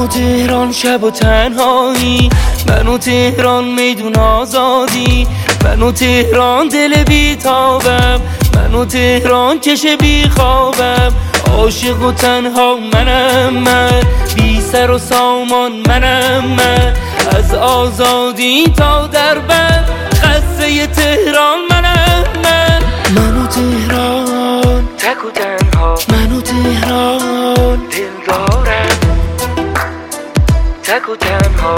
و تهران شب و تنهایی، من و تهران میدون آزادی، من و تهران دل بیتابم، من و تهران چش بیخوابم، عاشق و تنها منم من، بی سر و سامان منم من، از آزادی تا دربند قصه تهران منم من. من و تهران تک و تنها، من و تهران دل دارم، تک و تنها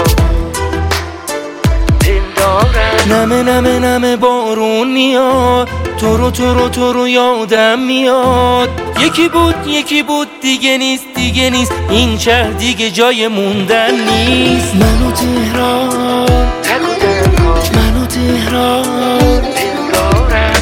دل دارم. نمه نمه نمه بارون میاد، تو رو یادم میاد، یکی بود دیگه نیست، دیگه نیست، این شهر دیگه جای موندن نیست. من و تهران تک و تنها، من و تهران دل دارم.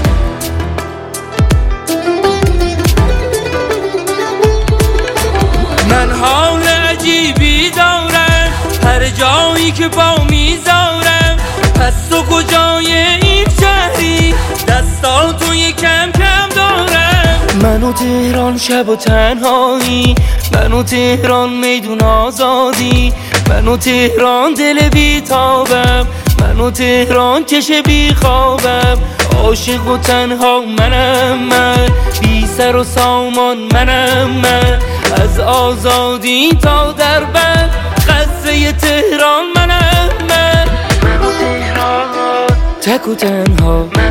من حال عجیبی دارم هر جایی که با میذارم، پس تو کجای این شهری، دستا توی کم کم دارم. من و تهران شب و تنهایی، من و تهران میدون آزادی، من و تهران دل بیتابم، من و تهران چش بیخوابم، عاشق و تنها منم من، بی سر و سامان منم من، از آزادی تا دربند قصه تهران منم من. من و تهران تک و تنها.